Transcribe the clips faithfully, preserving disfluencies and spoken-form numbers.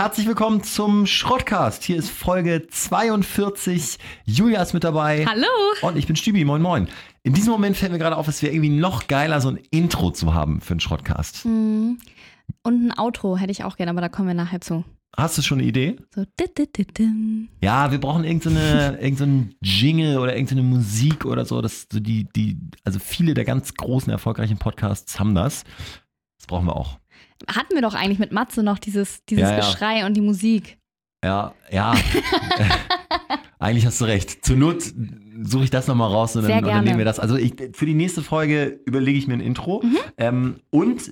Herzlich willkommen zum Schrottcast. Hier ist Folge zweiundvierzig. Julia ist mit dabei. Hallo. Und ich bin Stübi. Moin, moin. In diesem Moment fällt mir gerade auf, es wäre irgendwie noch geiler, so ein Intro zu haben für einen Schrottcast. Mhm. Und ein Outro hätte ich auch gerne, aber da kommen wir nachher zu. Hast du schon eine Idee? So. Ja, wir brauchen irgendeine, irgendeinen Jingle oder irgendeine Musik oder so. Das, so die, die, also viele der ganz großen, erfolgreichen Podcasts haben das. Das brauchen wir auch. Hatten wir doch eigentlich mit Matze noch dieses, dieses ja, ja. Geschrei und die Musik. Ja, ja. Eigentlich hast du recht. Zur Not suche ich das nochmal raus und dann, und dann nehmen wir das. Also ich, für die nächste Folge überlege ich mir ein Intro. Mhm. Ähm, und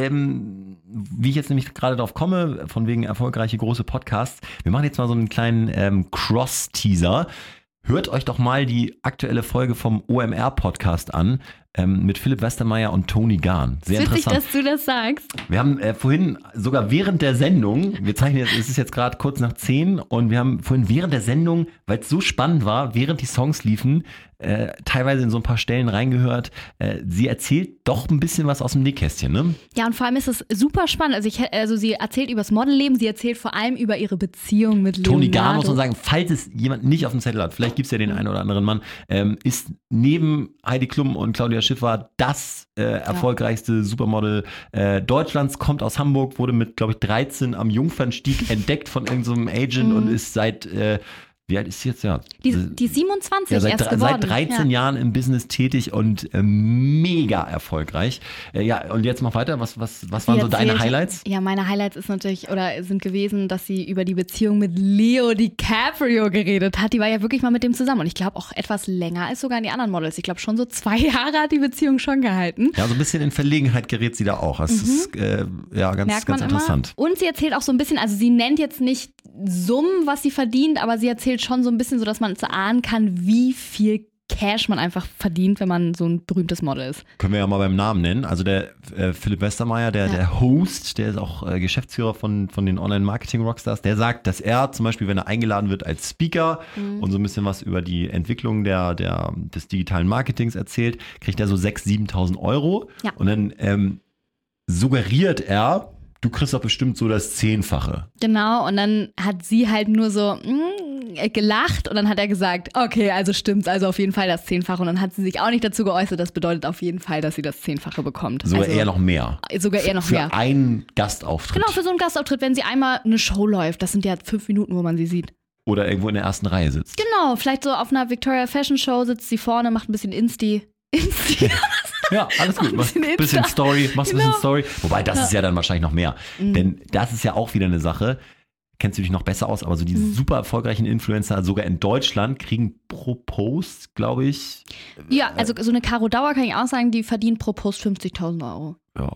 ähm, wie ich jetzt nämlich gerade drauf komme, von wegen erfolgreiche große Podcasts, wir machen jetzt mal so einen kleinen ähm, Cross-Teaser. Hört euch doch mal die aktuelle Folge vom O M R-Podcast an ähm, mit Philipp Westermeier und Toni Gahn. Sehr Witzig, interessant. dass du das sagst. Wir haben äh, vorhin sogar während der Sendung, wir zeichnen jetzt, es ist jetzt gerade kurz nach zehn und wir haben vorhin während der Sendung, weil es so spannend war, während die Songs liefen, äh, teilweise in so ein paar Stellen reingehört. Äh, sie erzählt doch ein bisschen was aus dem Nähkästchen, ne? Ja, und vor allem ist es super spannend. Also, ich, also sie erzählt über das Modelleben, sie erzählt vor allem über ihre Beziehung mit Leonardo. Toni Gahn, muss man sagen, falls es jemand nicht auf dem Zettel hat, vielleicht gibt es ja den einen oder anderen Mann, ähm, ist neben Heidi Klum und Claudia Schiffer das äh, erfolgreichste ja. Supermodel äh, Deutschlands, kommt aus Hamburg, wurde mit, glaube ich, dreizehn am Jungfernstieg entdeckt von irgendeinem Agent mhm. und ist seit... Äh, Wie alt ist sie jetzt? Ja. Die, die siebenundzwanzig ja, seit, erst geworden. Seit dreizehn ja. Jahren im Business tätig und äh, mega erfolgreich. Äh, ja, und jetzt mach weiter. Was, was, was waren so erzählt, deine Highlights? Ja, meine Highlights ist natürlich oder sind gewesen, dass sie über die Beziehung mit Leo DiCaprio geredet hat. Die war ja wirklich mal mit dem zusammen. Und ich glaube auch etwas länger als sogar die anderen Models. Ich glaube schon so zwei Jahre hat die Beziehung schon gehalten. Ja, so ein bisschen in Verlegenheit gerät sie da auch. Das mhm. ist äh, ja ganz, Merkt ganz man interessant. Immer. Und sie erzählt auch so ein bisschen, also sie nennt jetzt nicht Summen, was sie verdient, aber sie erzählt schon so ein bisschen so, dass man ahnen kann, wie viel Cash man einfach verdient, wenn man so ein berühmtes Model ist. Können wir ja mal beim Namen nennen. Also der äh, Philipp Westermeier, der, ja. der Host, der ist auch äh, Geschäftsführer von, von den Online-Marketing-Rockstars, der sagt, dass er zum Beispiel, wenn er eingeladen wird als Speaker mhm. und so ein bisschen was über die Entwicklung der, der, des digitalen Marketings erzählt, kriegt er so sechstausend, siebentausend Euro. Ja. Und dann ähm, suggeriert er, du kriegst doch bestimmt so das Zehnfache. Genau, und dann hat sie halt nur so mm, gelacht und dann hat er gesagt, okay, also stimmt's, also auf jeden Fall das Zehnfache. Und dann hat sie sich auch nicht dazu geäußert, das bedeutet auf jeden Fall, dass sie das Zehnfache bekommt. Sogar also, eher noch mehr. Sogar eher noch für mehr. Für einen Gastauftritt. Genau, für so einen Gastauftritt, wenn sie einmal eine Show läuft, das sind ja fünf Minuten, wo man sie sieht. Oder irgendwo in der ersten Reihe sitzt. Genau, vielleicht so auf einer Victoria Fashion Show sitzt sie vorne, macht ein bisschen Insti. Insti. Ja, alles gut. Mach ein bisschen, bisschen Story, machst ein genau. bisschen Story. Wobei, das ja. ist ja dann wahrscheinlich noch mehr. Mhm. Denn das ist ja auch wieder eine Sache, kennst du dich noch besser aus, aber so diese mhm. super erfolgreichen Influencer, sogar in Deutschland, kriegen pro Post, glaube ich. Ja, also so eine Caro Dauer kann ich auch sagen, die verdient pro Post fünfzigtausend Euro. Ja.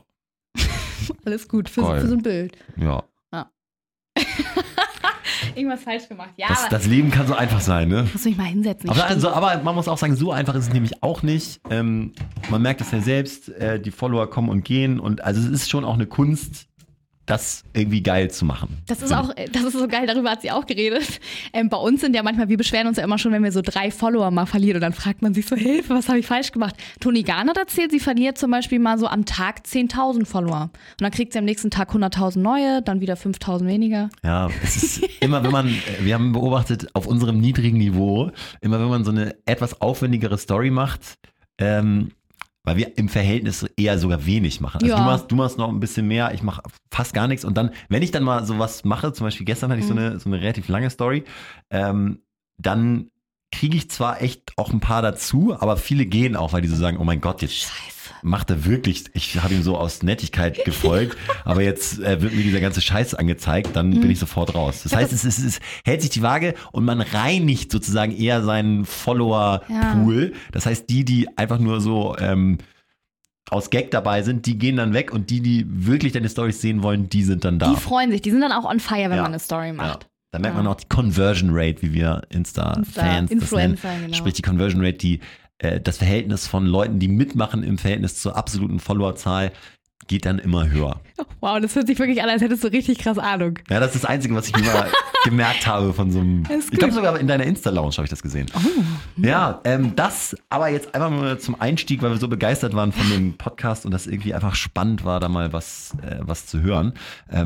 Alles gut, für, für so ein Bild. Ja. ja. Irgendwas falsch gemacht. Ja, das, das Leben kann so einfach sein, ne? Muss mich mal hinsetzen. Aber, also, aber man muss auch sagen, so einfach ist es nämlich auch nicht. Ähm, man merkt es ja selbst, äh, die Follower kommen und gehen und also es ist schon auch eine Kunst, das irgendwie geil zu machen. Das ist auch, das ist so geil, darüber hat sie auch geredet. Ähm, bei uns sind ja manchmal, wir beschweren uns ja immer schon, wenn wir so drei Follower mal verlieren und dann fragt man sich so, Hilfe, was habe ich falsch gemacht? Toni Gahn hat erzählt, sie verliert zum Beispiel mal so am Tag zehntausend Follower. Und dann kriegt sie am nächsten Tag hunderttausend neue, dann wieder fünftausend weniger. Ja, es ist immer, wenn man, wir haben beobachtet, auf unserem niedrigen Niveau, immer wenn man so eine etwas aufwendigere Story macht, ähm, weil wir im Verhältnis eher sogar wenig machen. Also ja. du machst, du machst noch ein bisschen mehr, ich mache fast gar nichts. Und dann, wenn ich dann mal sowas mache, zum Beispiel gestern hatte ich mhm. so eine so eine relativ lange Story, ähm, dann kriege ich zwar echt auch ein paar dazu, aber viele gehen auch, weil die so sagen, oh mein Gott, jetzt Scheiße. Macht er wirklich, ich habe ihm so aus Nettigkeit gefolgt, aber jetzt äh, wird mir dieser ganze Scheiß angezeigt, dann mhm. bin ich sofort raus. Das heißt, es, es, es hält sich die Waage und man reinigt sozusagen eher seinen Follower-Pool. Ja. Das heißt, die, die einfach nur so ähm, aus Gag dabei sind, die gehen dann weg und die, die wirklich deine Storys sehen wollen, die sind dann da. Die freuen sich, die sind dann auch on fire, wenn ja. man eine Story macht. Ja. Da merkt man auch die Conversion Rate, wie wir Insta-Fans Insta, das nennen. Genau. Sprich die Conversion Rate, die äh, das Verhältnis von Leuten, die mitmachen im Verhältnis zur absoluten Followerzahl, geht dann immer höher. Wow, das hört sich wirklich an, als hättest du richtig krass Ahnung. Ja, das ist das Einzige, was ich mir mal gemerkt habe von so einem... Ich glaube sogar in deiner Insta-Lounge habe ich das gesehen. Oh. Ja, ähm, das aber jetzt einfach mal zum Einstieg, weil wir so begeistert waren von dem Podcast und das irgendwie einfach spannend war, da mal was, äh, was zu hören. Ähm,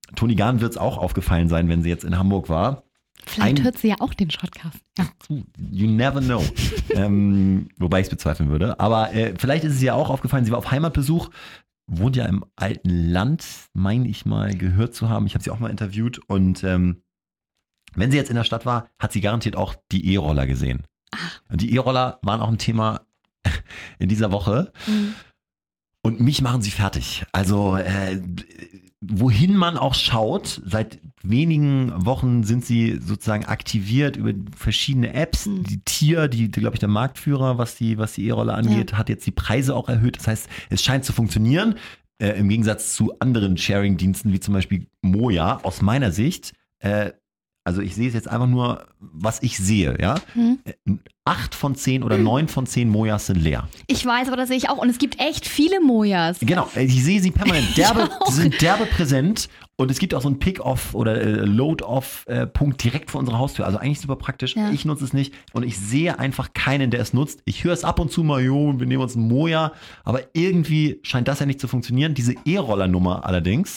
Toni Gahn wird es auch aufgefallen sein, wenn sie jetzt in Hamburg war. Vielleicht Ein- hört sie ja auch den Shotcast. Ja. You never know. ähm, wobei ich es bezweifeln würde. Aber äh, vielleicht ist es ihr auch aufgefallen, sie war auf Heimatbesuch, wohnt ja im alten Land, meine ich mal gehört zu haben. Ich habe sie auch mal interviewt. Und ähm, wenn sie jetzt in der Stadt war, hat sie garantiert auch die E-Roller gesehen. Ach. Und die E-Roller waren auch ein Thema in dieser Woche. Mhm. Und mich machen sie fertig. Also äh, wohin man auch schaut, seit wenigen Wochen sind sie sozusagen aktiviert über verschiedene Apps. Mhm. Die Tier, die, die glaube ich der Marktführer, was die was die E-Roller angeht, Ja. hat jetzt die Preise auch erhöht. Das heißt, es scheint zu funktionieren. Äh, im Gegensatz zu anderen Sharing-Diensten wie zum Beispiel Moja aus meiner Sicht. Äh, also ich sehe es jetzt einfach nur, was ich sehe. Ja, Mhm. Äh, acht von zehn oder neun von zehn Mojas sind leer. Ich weiß, aber das sehe ich auch. Und es gibt echt viele Mojas. Genau, ich sehe sie permanent. Derbe, auch. sie sind derbe präsent und es gibt auch so einen Pick-off oder äh, Load-off-Punkt direkt vor unserer Haustür. Also eigentlich super praktisch. Ja. Ich nutze es nicht und ich sehe einfach keinen, der es nutzt. Ich höre es ab und zu mal, jo, wir nehmen uns einen Moja, aber irgendwie scheint das ja nicht zu funktionieren. Diese E-Roller-Nummer allerdings,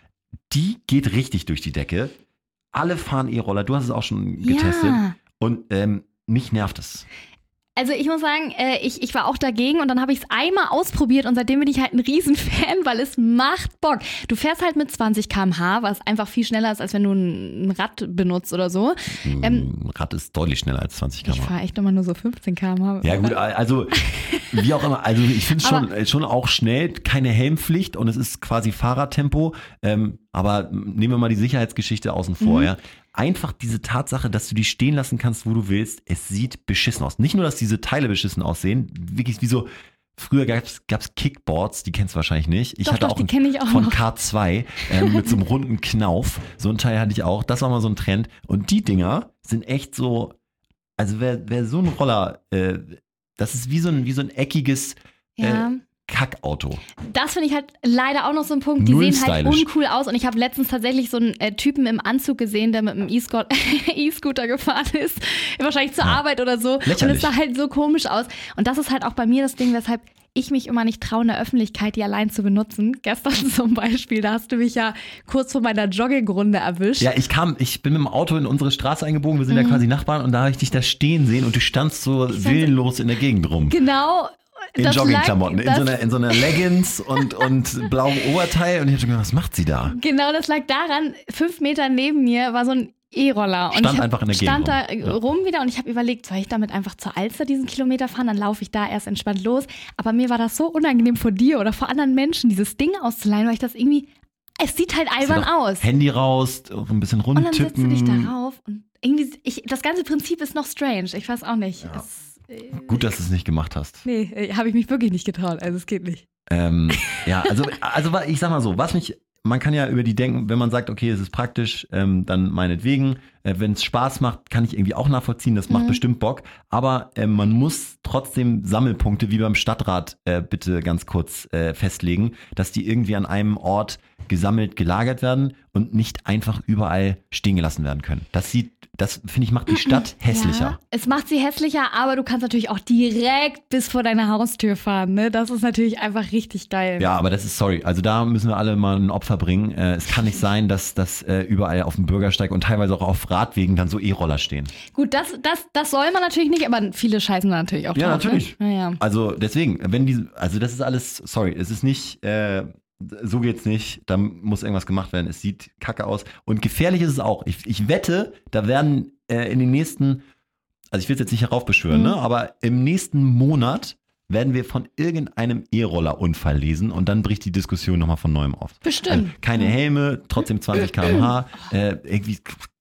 die geht richtig durch die Decke. Alle fahren E-Roller, du hast es auch schon getestet Ja. und ähm, mich nervt es. Also ich muss sagen, äh, ich, ich war auch dagegen und dann habe ich es einmal ausprobiert und seitdem bin ich halt ein Riesenfan, weil es macht Bock. Du fährst halt mit zwanzig Kilometer pro Stunde, was einfach viel schneller ist, als wenn du ein, ein Rad benutzt oder so. Ähm, Ein Rad ist deutlich schneller als zwanzig ich Kilometer pro Stunde. fahre echt immer nur so fünfzehn Kilometer pro Stunde. Ja gut, also wie auch immer, also ich finde es schon, Aber- schon auch schnell, keine Helmpflicht und es ist quasi Fahrradtempo, ähm, aber nehmen wir mal die Sicherheitsgeschichte außen vor, Mhm. ja. Einfach diese Tatsache, dass du die stehen lassen kannst, wo du willst, es sieht beschissen aus. Nicht nur, dass diese Teile beschissen aussehen, wirklich wie so, früher gab es Kickboards, die kennst du wahrscheinlich nicht. Ich Doch, hatte doch, auch die einen kenn ich auch von noch. K zwei ähm, mit so einem runden Knauf. So ein Teil hatte ich auch. Das war mal so ein Trend. Und die Dinger sind echt so, also wer, wer so ein Roller, äh, das ist wie so ein, wie so ein eckiges Ja. äh, Kackauto. Das finde ich halt leider auch noch so ein Punkt. Die Null sehen halt stylisch. uncool aus. Und ich habe letztens tatsächlich so einen äh, Typen im Anzug gesehen, der mit einem E-Sco- E-Scooter gefahren ist. Wahrscheinlich zur Ja. Arbeit oder so. Lächerlich. Und es sah halt so komisch aus. Und das ist halt auch bei mir das Ding, weshalb ich mich immer nicht traue, in der Öffentlichkeit die allein zu benutzen. Gestern zum Beispiel, da hast du mich ja kurz vor meiner Joggingrunde erwischt. Ja, ich kam, ich bin mit dem Auto in unsere Straße eingebogen, wir sind Mhm. ja quasi Nachbarn und da habe ich dich da stehen sehen und du standst so stand- willenlos in der Gegend rum. Genau. In das Joggingklamotten, lag- in, so das- einer, in so einer Leggings und, und blauem Oberteil und ich habe schon gedacht, was macht sie da? Genau, das lag daran, fünf Meter neben mir war so ein E-Roller. Und Stand ich hab, einfach in der Gegend stand da rum. Ja. rum wieder und ich habe überlegt, soll ich damit einfach zur Alster diesen Kilometer fahren? Dann laufe ich da erst entspannt los. Aber mir war das so unangenehm vor dir oder vor anderen Menschen, dieses Ding auszuleihen, weil ich das irgendwie, es sieht halt albern Doch aus. Handy raus, auch ein bisschen Und dann setzt du rumtippen. dich darauf und irgendwie, ich, das ganze Prinzip ist noch strange. Ich weiß auch nicht. Ja. Es, äh, Gut, dass du es nicht gemacht hast. nee, habe ich mich wirklich nicht getraut. Also es geht nicht. Ähm, ja, also, also wa- ich sag mal so, was mich, man kann ja über die denken, wenn man sagt, okay, es ist praktisch, ähm, dann meinetwegen. Äh, wenn es Spaß macht, kann ich irgendwie auch nachvollziehen, das macht Mhm. bestimmt Bock. Aber äh, man muss trotzdem Sammelpunkte wie beim Stadtrat äh, bitte ganz kurz äh, festlegen, dass die irgendwie an einem Ort gesammelt, gelagert werden und nicht einfach überall stehen gelassen werden können. Das sieht, das finde ich, macht die Stadt hässlicher. Ja, es macht sie hässlicher, aber du kannst natürlich auch direkt bis vor deine Haustür fahren. Ne? Das ist natürlich einfach richtig geil. Ja, aber das ist, sorry, also da müssen wir alle mal ein Opfer bringen. Äh, es kann nicht sein, dass das äh, überall auf dem Bürgersteig und teilweise auch auf Radwegen dann so E-Roller stehen. Gut, das, das, das soll man natürlich nicht, aber viele scheißen da natürlich auch Ja, drauf. natürlich. Ne? Ja, ja. Also deswegen, wenn die, also das ist alles, sorry, es ist nicht, äh, so geht's nicht, da muss irgendwas gemacht werden, es sieht kacke aus und gefährlich ist es auch. Ich, ich wette, da werden äh, in den nächsten, also ich will es jetzt nicht heraufbeschwören, Mhm. ne, aber im nächsten Monat werden wir von irgendeinem E-Roller-Unfall lesen und dann bricht die Diskussion nochmal von neuem auf. Bestimmt. Also keine Helme, trotzdem zwanzig Kilometer pro Stunde, äh, irgendwie,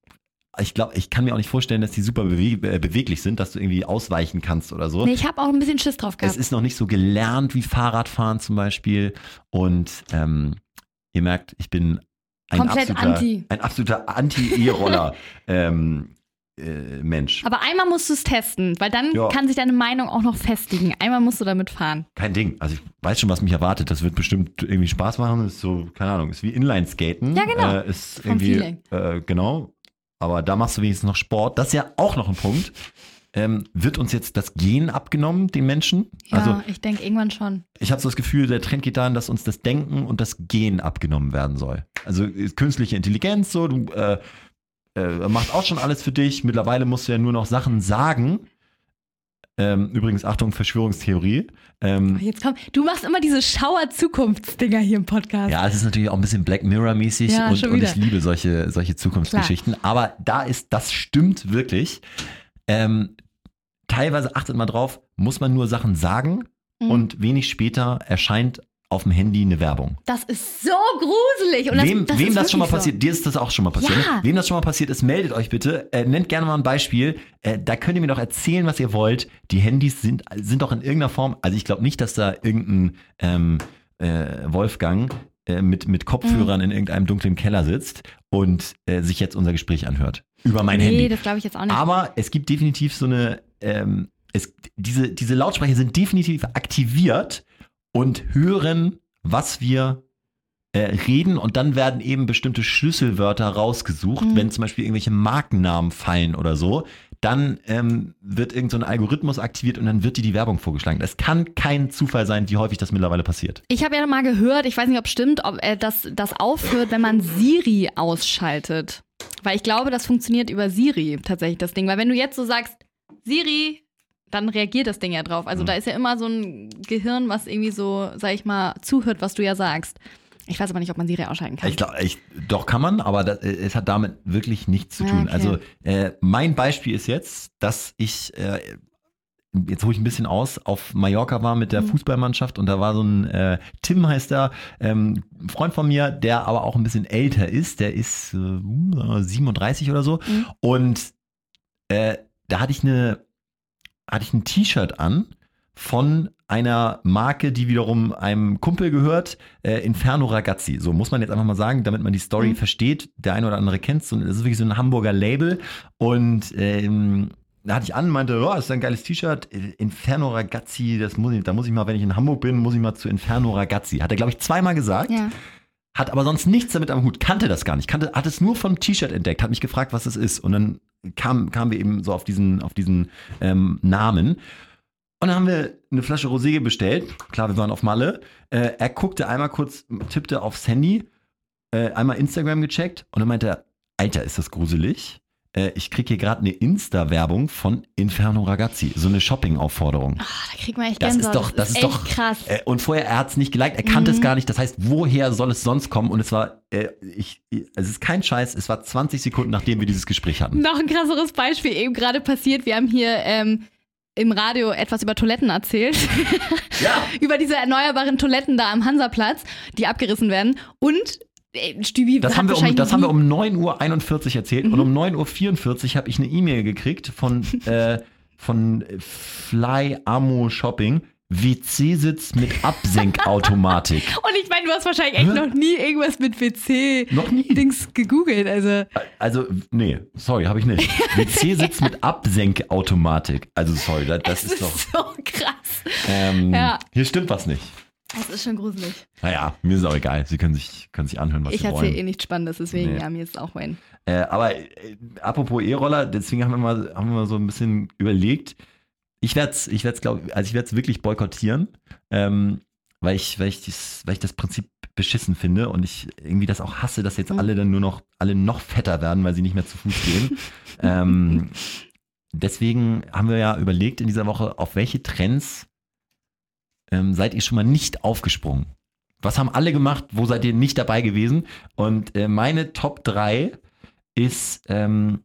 ich glaube, ich kann mir auch nicht vorstellen, dass die super bewe äh, beweglich sind, dass du irgendwie ausweichen kannst oder so. Nee, ich habe auch ein bisschen Schiss drauf Es gehabt. ist noch nicht so gelernt wie Fahrradfahren zum Beispiel. Und ähm, ihr merkt, ich bin ein Komplett absoluter, anti. ein absoluter Anti-E-Roller ähm, äh, Mensch. Aber einmal musst du es testen, weil dann Ja. kann sich deine Meinung auch noch festigen. Einmal musst du damit fahren. Kein Ding. Also ich weiß schon, was mich erwartet. Das wird bestimmt irgendwie Spaß machen. Ist so, keine Ahnung, ist wie Inline-Skaten. Ja, genau. Äh, ist Vom irgendwie, Feeling. äh, genau. Aber da machst du wenigstens noch Sport. Das ist ja auch noch ein Punkt. ähm, wird uns jetzt das Gehen abgenommen, den Menschen? Ja, also, ich denke irgendwann schon. Ich habe so das Gefühl, der Trend geht dahin, dass uns das Denken und das Gehen abgenommen werden soll. Also künstliche Intelligenz, so, du äh, äh, macht auch schon alles für dich. Mittlerweile musst du ja nur noch Sachen sagen. Ähm, übrigens, Achtung, Verschwörungstheorie. Ähm, Jetzt komm, du machst immer diese Schauer-Zukunftsdinger hier im Podcast. Ja, es ist natürlich auch ein bisschen Black Mirror-mäßig ja, und, und ich liebe solche, solche Zukunftsgeschichten. Klar. Aber da ist, das stimmt wirklich. Ähm, teilweise, achtet mal drauf, muss man nur Sachen sagen mhm. und wenig später erscheint auf dem Handy eine Werbung. Das ist so gruselig. Und das, wem das, wem ist das schon mal so. passiert, dir ist das auch schon mal passiert. Ja. Ne? Wem das schon mal passiert ist, meldet euch bitte. Äh, nennt gerne mal ein Beispiel. Äh, da könnt ihr mir doch erzählen, was ihr wollt. Die Handys sind, sind doch in irgendeiner Form, also ich glaube nicht, dass da irgendein ähm, äh, Wolfgang äh, mit, mit Kopfhörern mhm. in irgendeinem dunklen Keller sitzt und äh, sich jetzt unser Gespräch anhört. Über mein nee, Handy. Nee, das glaube ich jetzt auch nicht. Aber es gibt definitiv so eine, ähm, es, diese, diese Lautsprecher sind definitiv aktiviert und hören, was wir äh, reden, und dann werden eben bestimmte Schlüsselwörter rausgesucht, mhm. wenn zum Beispiel irgendwelche Markennamen fallen oder so, dann ähm, wird irgend so ein Algorithmus aktiviert und dann wird dir die Werbung vorgeschlagen. Das kann kein Zufall sein, wie häufig das mittlerweile passiert. Ich habe ja mal gehört, ich weiß nicht, ob es stimmt, ob äh, das, das aufhört, wenn man Siri ausschaltet. Weil ich glaube, das funktioniert über Siri tatsächlich, das Ding. Weil wenn du jetzt so sagst, Siri, dann reagiert das Ding ja drauf. Also mhm. da ist ja immer so ein Gehirn, was irgendwie so, sag ich mal, zuhört, was du ja sagst. Ich weiß aber nicht, ob man Siri ausschalten kann. Ich glaube, ich, doch kann man, aber das, es hat damit wirklich nichts zu tun. Okay. Also äh, mein Beispiel ist jetzt, dass ich, äh, jetzt hole ich ein bisschen aus, auf Mallorca war mit der mhm. Fußballmannschaft und da war so ein, äh, Tim heißt er, ähm, Freund von mir, der aber auch ein bisschen älter ist, der ist äh, siebenunddreißig oder so mhm. und äh, da hatte ich eine hatte ich ein T-Shirt an von einer Marke, die wiederum einem Kumpel gehört, äh, Inferno Ragazzi. So muss man jetzt einfach mal sagen, damit man die Story mhm. versteht. Der eine oder andere kennt es. Das ist wirklich so ein Hamburger Label. Und ähm, da hatte ich an, meinte, oh, das ist ein geiles T-Shirt. Inferno Ragazzi, das muss ich, da muss ich mal, wenn ich in Hamburg bin, muss ich mal zu Inferno Ragazzi. Hat er, glaube ich, zweimal gesagt. Ja. Hat aber sonst nichts damit am Hut, kannte das gar nicht, kannte, hat es nur vom T-Shirt entdeckt, hat mich gefragt, was das ist. Und dann kam, kamen wir eben so auf diesen, auf diesen ähm, Namen. Und dann haben wir eine Flasche Rosé bestellt. Klar, wir waren auf Malle. Äh, er guckte einmal kurz, tippte aufs Handy, äh, einmal Instagram gecheckt und dann meinte er, Alter, ist das gruselig? Äh, ich kriege hier gerade eine Insta-Werbung von Inferno Ragazzi, so eine Shopping-Aufforderung. Ach, da kriegt man echt das Gänsehaut. Ist doch, das, das ist, ist doch krass. Äh, und vorher, er hat es nicht geliked, er kannte mhm. es gar nicht. Das heißt, woher soll es sonst kommen? Und es war, äh, ich, es ist kein Scheiß, es war zwanzig Sekunden, nachdem wir dieses Gespräch hatten. Noch ein krasseres Beispiel eben gerade passiert. Wir haben hier ähm, im Radio etwas über Toiletten erzählt. Ja. Über diese erneuerbaren Toiletten da am Hansaplatz, die abgerissen werden. Und Stübi das, haben wir, um, das haben wir um neun Uhr einundvierzig erzählt mhm. und um neun Uhr vierundvierzig habe ich eine E-Mail gekriegt von, äh, von Fly Amo Shopping. W C-Sitz mit Absenkautomatik. Und ich meine, du hast wahrscheinlich echt Hä? noch nie irgendwas mit W C noch nie Dings gegoogelt. Also, also nee, sorry, habe ich nicht. W C-Sitz mit Absenkautomatik. Also sorry, das, das ist, ist doch so krass. Ähm, ja. Hier stimmt was nicht. Das ist schon gruselig. Naja, mir ist es auch egal. Sie können sich, können sich anhören, was ich Sie wollen. Ich erzähle eh nichts Spannendes, deswegen, nee. ja, mir ist es auch Wayne. Äh, aber äh, apropos E-Roller, deswegen haben wir mal, haben wir mal so ein bisschen überlegt. Ich werde es, ich werde es, glaube also ich werde es wirklich boykottieren, ähm, weil ich, weil ich dies, weil ich das Prinzip beschissen finde und ich irgendwie das auch hasse, dass jetzt mhm. alle dann nur noch, alle noch fetter werden, weil sie nicht mehr zu Fuß gehen. ähm, deswegen haben wir ja überlegt in dieser Woche, auf welche Trends ähm, seid ihr schon mal nicht aufgesprungen? Was haben alle gemacht? Wo seid ihr nicht dabei gewesen? Und äh, meine Top drei ist, ähm,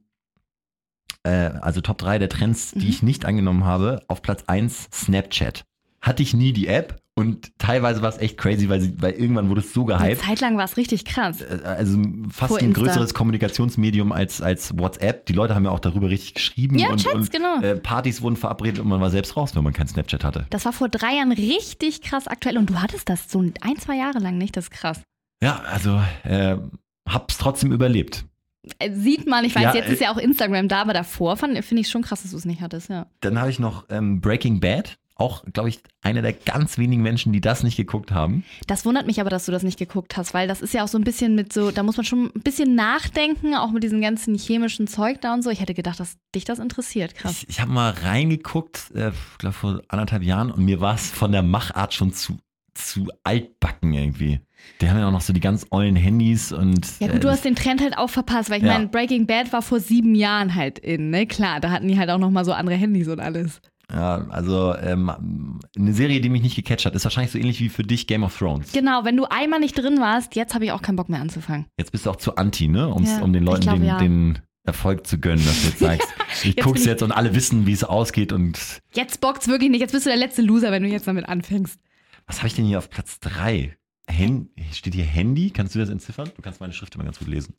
äh, also Top drei der Trends, die mhm. ich nicht angenommen habe. Auf Platz eins Snapchat. Hatte ich nie die App und teilweise war es echt crazy, weil, sie, weil irgendwann wurde es so gehypt. Eine Zeit lang war es richtig krass. Also fast ein größeres Kommunikationsmedium als, als WhatsApp. Die Leute haben ja auch darüber richtig geschrieben. Ja, und, Chats, und genau. äh, Partys wurden verabredet und man war selbst raus, wenn man kein Snapchat hatte. Das war vor drei Jahren richtig krass aktuell und du hattest das so ein, zwei Jahre lang nicht, das ist krass. Ja, also äh, hab's trotzdem überlebt. Sieht man, ich weiß, ja, jetzt ist ja auch Instagram da, aber davor finde ich schon krass, dass du es nicht hattest, ja. Dann habe ich noch ähm, Breaking Bad auch, glaube ich, einer der ganz wenigen Menschen, die das nicht geguckt haben. Das wundert mich aber, dass du das nicht geguckt hast, weil das ist ja auch so ein bisschen mit so, da muss man schon ein bisschen nachdenken, auch mit diesem ganzen chemischen Zeug da und so. Ich hätte gedacht, dass dich das interessiert, krass. Ich, ich habe mal reingeguckt, äh, ich glaube vor anderthalb Jahren, und mir war es von der Machart schon zu, zu altbacken irgendwie. Die haben ja auch noch so die ganz ollen Handys und. Ja gut, äh, du hast den Trend halt auch verpasst, weil ich Ja. meine, Breaking Bad war vor sieben Jahren halt in, ne? Klar, da hatten die halt auch nochmal so andere Handys und alles. Ja, also ähm, eine Serie, die mich nicht gecatcht hat, ist wahrscheinlich so ähnlich wie für dich Game of Thrones. Genau, wenn du einmal nicht drin warst, jetzt habe ich auch keinen Bock mehr anzufangen. Jetzt bist du auch zu anti, ne? Um's, Ja, um den ich Leuten glaube, den, ja. den Erfolg zu gönnen, dass du jetzt sagst, ich jetzt guck's bin ich- jetzt und alle wissen, wie es ausgeht. Und Jetzt bockt's wirklich nicht, jetzt bist du der letzte Loser, wenn du jetzt damit anfängst. was habe ich denn hier auf Platz drei? Hen- steht hier Handy? Kannst du das entziffern? Du kannst meine Schrift immer ganz gut lesen.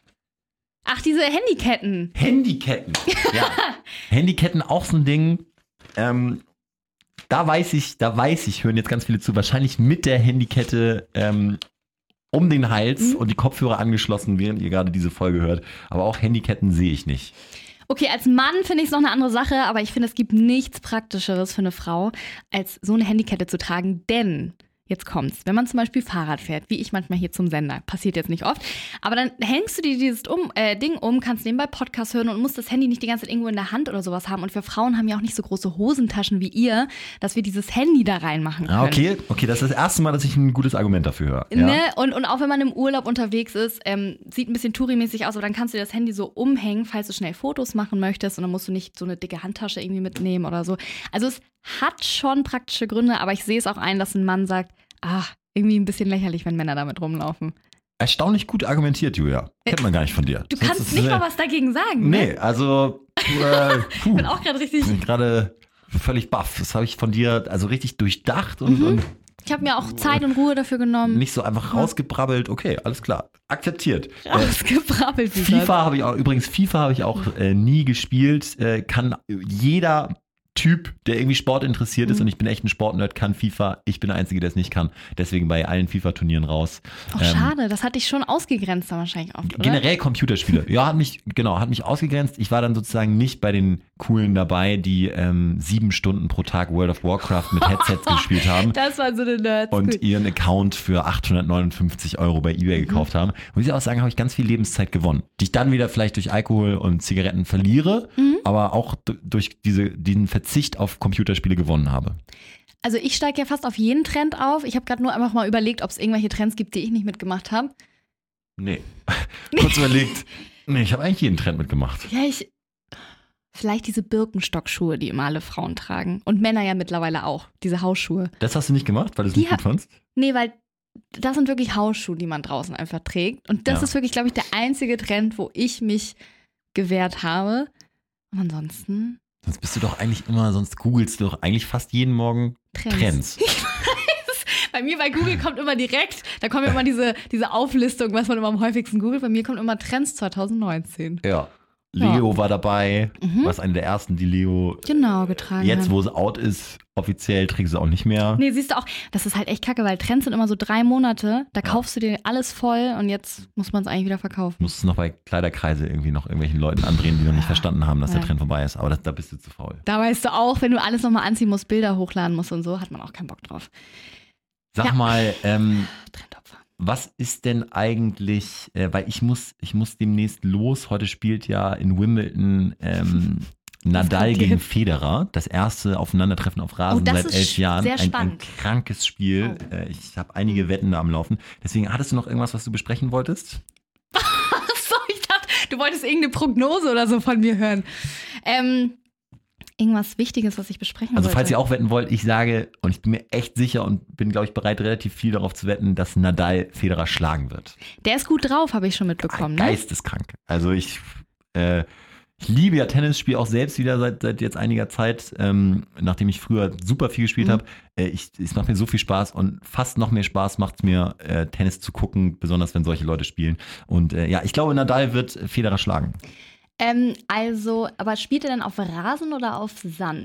Ach, diese Handyketten. Handyketten. Ja. Handyketten auch so ein Ding. Ähm, da weiß ich, da weiß ich, hören jetzt ganz viele zu, wahrscheinlich mit der Handykette ähm, um den Hals Mhm. und die Kopfhörer angeschlossen, während ihr gerade diese Folge hört. Aber auch Handyketten sehe ich nicht. Okay, als Mann finde ich es noch eine andere Sache, aber ich finde, es gibt nichts Praktischeres für eine Frau, als so eine Handykette zu tragen, denn jetzt kommt's. Wenn man zum Beispiel Fahrrad fährt, wie ich manchmal hier zum Sender, passiert jetzt nicht oft, aber dann hängst du dir dieses um, äh, Ding um, kannst nebenbei Podcast hören und musst das Handy nicht die ganze Zeit irgendwo in der Hand oder sowas haben. Und wir Frauen haben ja auch nicht so große Hosentaschen wie ihr, dass wir dieses Handy da reinmachen können. Ah, okay, okay, das ist das erste Mal, dass ich ein gutes Argument dafür höre. Ja? Ne? Und, und auch wenn man im Urlaub unterwegs ist, ähm, sieht ein bisschen Touri-mäßig aus, aber dann kannst du dir das Handy so umhängen, falls du schnell Fotos machen möchtest, und dann musst du nicht so eine dicke Handtasche irgendwie mitnehmen oder so. Also es hat schon praktische Gründe, aber ich sehe es auch ein, dass ein Mann sagt, ach, irgendwie ein bisschen lächerlich, wenn Männer damit rumlaufen. Erstaunlich gut argumentiert, Julia. Kennt man gar nicht von dir. Du Sonst kannst ist nicht es, mal was dagegen sagen. Ne? Nee, also äh, puh, Ich bin auch gerade richtig. bin gerade völlig baff. Das habe ich von dir also richtig durchdacht und, Mhm. und Ich habe mir auch Zeit und Ruhe dafür genommen. nicht so einfach rausgebrabbelt. Okay, alles klar. Akzeptiert. Äh, Rausgebrabbelt. wie FIFA habe ich auch, übrigens FIFA habe ich auch äh, nie gespielt. Äh, kann jeder Typ, der irgendwie Sport interessiert ist, Mhm. und ich bin echt ein Sportnerd, kann FIFA. Ich bin der Einzige, der es nicht kann. Deswegen bei allen FIFA-Turnieren raus. Ach, Ähm, schade, das hatte ich schon ausgegrenzt dann wahrscheinlich oft, oder? Generell Computerspiele. Ja, hat mich, genau, hat mich ausgegrenzt. Ich war dann sozusagen nicht bei den Coolen dabei, die ähm, sieben Stunden pro Tag World of Warcraft mit Headsets gespielt haben Das war so eine Nerds. und Gut. ihren Account für achthundertneunundfünfzig Euro bei eBay Mhm. gekauft haben. Muss ich auch sagen, habe ich ganz viel Lebenszeit gewonnen, die ich dann wieder vielleicht durch Alkohol und Zigaretten verliere, Mhm. aber auch d- durch diese, diesen Verzicht auf Computerspiele gewonnen habe. Also ich steige ja fast auf jeden Trend auf. Ich habe gerade nur einfach mal überlegt, ob es irgendwelche Trends gibt, die ich nicht mitgemacht habe. Nee. Kurz überlegt. Nee, ich habe eigentlich jeden Trend mitgemacht. Ja, ich. Vielleicht diese Birkenstock-Schuhe, die immer alle Frauen tragen. Und Männer ja mittlerweile auch, diese Hausschuhe. Das hast du nicht gemacht, weil du es Die nicht ha- gut fandst? Nee, weil das sind wirklich Hausschuhe, die man draußen einfach trägt. Und das Ja. ist wirklich, glaube ich, der einzige Trend, wo ich mich gewehrt habe. Und ansonsten Sonst bist du doch eigentlich immer, sonst googelst du doch eigentlich fast jeden Morgen Trends. Trends. Bei mir bei Google kommt immer direkt, da kommt immer diese, diese Auflistung, was man immer am häufigsten googelt. Bei mir kommt immer Trends zwanzig neunzehn. Ja. Leo war dabei, Mhm. war eine der ersten, die Leo Genau, getragen jetzt, haben. wo sie out ist, offiziell trägt sie auch nicht mehr. Nee, siehst du auch, das ist halt echt kacke, weil Trends sind immer so drei Monate, da Ja. kaufst du dir alles voll und jetzt muss man es eigentlich wieder verkaufen. Musst es noch bei Kleiderkreise irgendwie noch irgendwelchen Leuten andrehen, die noch nicht verstanden haben, dass Ja. der Trend vorbei ist. Aber das, da bist du zu faul. Da weißt du auch, wenn du alles nochmal anziehen musst, Bilder hochladen musst und so, hat man auch keinen Bock drauf. Sag Ja. mal, ähm, Trendopfer. was ist denn eigentlich, äh, weil ich muss, ich muss demnächst los. Heute spielt ja in Wimbledon ähm, Nadal kommt gegen jetzt? Federer. Das erste Aufeinandertreffen auf Rasen Oh, das seit ist elf Jahren. sehr Ein, ein spannend. krankes Spiel. Oh. Äh, ich habe einige Wetten da am Laufen. Deswegen, hattest du noch irgendwas, was du besprechen wolltest? Achso, ich dachte, du wolltest irgendeine Prognose oder so von mir hören. Ähm, irgendwas Wichtiges, was ich besprechen Also wollte. falls ihr auch wetten wollt, ich sage, und ich bin mir echt sicher und bin, glaube ich, bereit, relativ viel darauf zu wetten, dass Nadal Federer schlagen wird. Der ist gut drauf, habe ich schon mitbekommen. Ne? Geisteskrank. Also ich, äh, ich liebe ja Tennis, spiele auch selbst wieder seit, seit jetzt einiger Zeit, ähm, nachdem ich früher super viel gespielt Mhm. habe. Äh, ich, es macht mir so viel Spaß und fast noch mehr Spaß macht es mir, äh, Tennis zu gucken, besonders wenn solche Leute spielen. Und äh, ja, ich glaube, Nadal wird Federer schlagen. Ähm, also, aber spielt er dann auf Rasen oder auf Sand?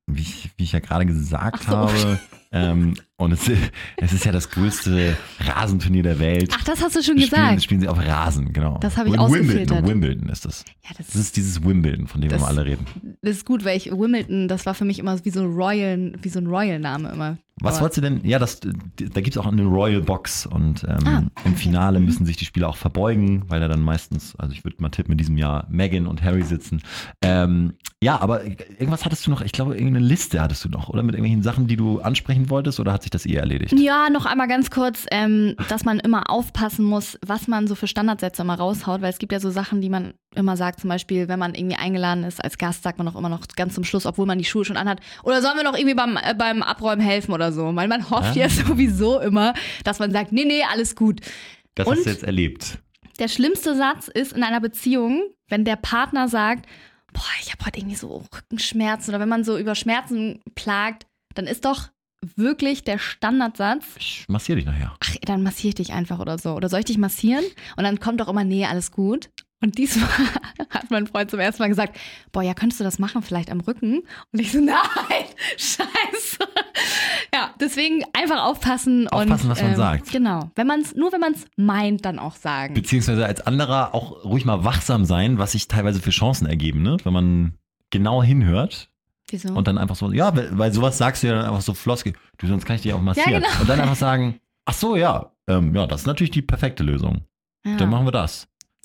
wie ich, wie ich ja gerade gesagt Ach so. habe. Ähm, und es, es ist ja das größte Rasenturnier der Welt. Ach, das hast du schon Das gesagt. Spielen, spielen sie auf Rasen, genau. Das habe ich In Wimbledon, ausgefiltert. Wimbledon ist das. Ja, das, Das ist dieses Wimbledon, von dem wir Das- immer alle reden. das ist gut, weil ich Wimbledon, das war für mich immer wie so ein Royal, wie so ein Royal-Name immer. Was Aber- wolltest du denn? Ja, das, da gibt es auch eine Royal Box und ähm, Ah, im okay. Finale müssen sich die Spieler auch verbeugen, weil da dann meistens, also ich würde mal tippen, in diesem Jahr Meghan und Harry sitzen. Ähm, ja, aber irgendwas hattest du noch, ich glaube, irgendeine Liste hattest du noch, oder mit irgendwelchen Sachen, die du ansprechen wolltest, oder hat sich das eh erledigt? Ja, noch einmal ganz kurz, ähm, dass man immer aufpassen muss, was man so für Standardsätze immer raushaut, weil es gibt ja so Sachen, die man immer sagt, zum Beispiel, wenn man irgendwie eingeladen ist als Gast, sagt man auch immer noch ganz zum Schluss, obwohl man die Schuhe schon anhat, oder sollen wir noch irgendwie beim, äh, beim Abräumen helfen oder so, weil man hofft Ah. ja sowieso immer, dass man sagt, nee, nee, alles gut. Das und- hast du jetzt erlebt. Der schlimmste Satz ist in einer Beziehung, wenn der Partner sagt, boah, ich habe heute irgendwie so Rückenschmerzen, oder wenn man so über Schmerzen plagt, dann ist doch wirklich der Standardsatz, Ich massiere dich nachher. ach, dann massiere ich dich einfach oder so. Oder soll ich dich massieren? Und dann kommt doch immer, nee, alles gut. Und diesmal hat mein Freund zum ersten Mal gesagt, boah, ja, könntest du das machen, vielleicht am Rücken? Und ich so, nein, scheiße. Ja, deswegen einfach aufpassen. Aufpassen, und, was man ähm, sagt. Genau. Wenn man's, nur wenn man es meint, dann auch sagen. Beziehungsweise als anderer auch ruhig mal wachsam sein, was sich teilweise für Chancen ergeben, ne? Wenn man genau hinhört Wieso? und dann einfach so, ja, weil, weil sowas sagst du ja dann einfach so Floskel, du, sonst kann ich dich auch massieren. Ja, genau. Und dann einfach sagen, ach so, ja, ähm, ja, das ist natürlich die perfekte Lösung. ja. Dann machen wir das.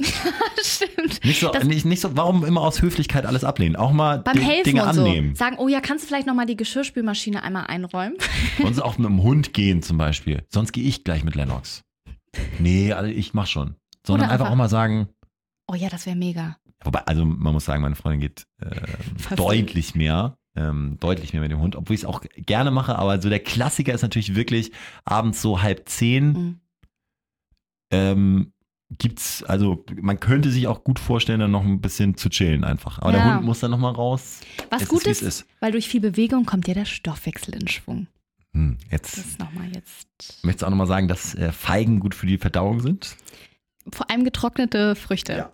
Stimmt. Nicht so, Das- nicht, nicht so, warum immer aus Höflichkeit alles ablehnen? Auch mal Beim Di- Helfen Dinge und so. annehmen. Sagen, oh ja, kannst du vielleicht nochmal die Geschirrspülmaschine einmal einräumen? Sonst auch mit dem Hund gehen zum Beispiel. Sonst gehe ich gleich mit Lennox. Nee, also ich mach schon. Sondern Oder einfach einfach- auch mal sagen, Oh ja, das wäre mega. wobei, also man muss sagen, meine Freundin geht äh, Fast deutlich mehr, ähm, deutlich mehr mit dem Hund, obwohl ich es auch gerne mache, aber so der Klassiker ist natürlich wirklich abends so halb zehn. Mhm. Ähm, gibt's, also man könnte sich auch gut vorstellen, dann noch ein bisschen zu chillen einfach. Aber der Ja. Hund muss dann nochmal raus. Was Es gut ist, wie ist, es ist. weil durch viel Bewegung kommt ja der Stoffwechsel in Schwung. Hm, jetzt Das ist nochmal jetzt. möchtest du auch nochmal sagen, dass äh, Feigen gut für die Verdauung sind? Vor allem getrocknete Früchte. Ja.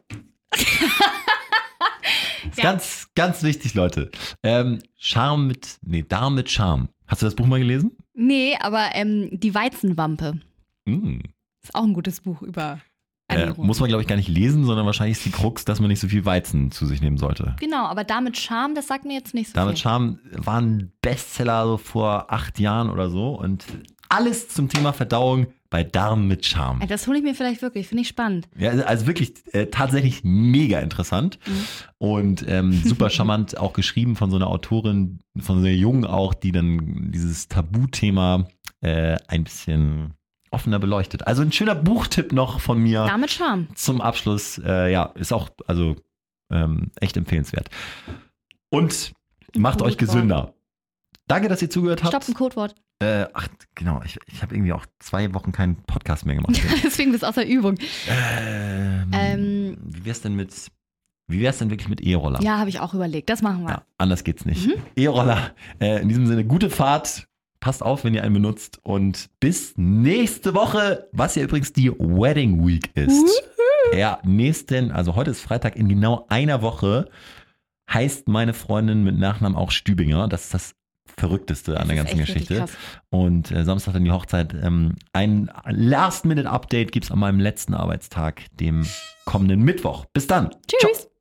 Ist Ja. Ganz, ganz wichtig, Leute. Ähm, Charme mit, nee, Darm mit Charme. Hast du das Buch mal gelesen? Nee, aber ähm, die Weizenwampe Mm. ist auch ein gutes Buch über Äh, Ernährung. muss man, glaube ich, gar nicht lesen, sondern wahrscheinlich ist die Krux, dass man nicht so viel Weizen zu sich nehmen sollte. Genau, aber damit Charme, das sagt mir jetzt nicht so Damit viel. Charme war ein Bestseller so vor acht Jahren oder so und alles zum Thema Verdauung bei Darm mit Charme. Ey, Das hole ich mir vielleicht wirklich, finde ich spannend. Ja, also- also wirklich äh, tatsächlich mega interessant Mhm. und ähm, super charmant auch geschrieben von so einer Autorin, von so einer Jungen auch, die dann dieses Tabuthema äh, ein bisschen offener beleuchtet. Also ein schöner Buchtipp noch von mir Damit Charme. zum Abschluss. Äh, ja, ist auch also ähm, echt empfehlenswert. Und macht euch Codewort. gesünder. Danke, dass ihr zugehört habt. Stopp, ein Codewort. Äh, ach, genau. Ich, ich habe irgendwie auch zwei Wochen keinen Podcast mehr gemacht. Deswegen bist du aus der Übung. ähm, Ähm. wie wär's denn mit, wie wär's denn wirklich mit E-Roller? Ja, habe ich auch überlegt. Das machen wir. Ja, anders geht's nicht. Mhm. E-Roller. Äh, in diesem Sinne, gute Fahrt. Passt auf, wenn ihr einen benutzt. Und bis nächste Woche, was ja übrigens die Wedding Week ist. Ja, nächsten, also heute ist Freitag, in genau einer Woche heißt meine Freundin mit Nachnamen auch Stübinger. Das ist das Verrückteste an Das der ist ganzen echt richtig Geschichte. krass. Und äh, Samstag dann die Hochzeit. Ähm, ein Last-Minute-Update gibt es an meinem letzten Arbeitstag, dem kommenden Mittwoch. Bis dann. Tschüss. Ciao.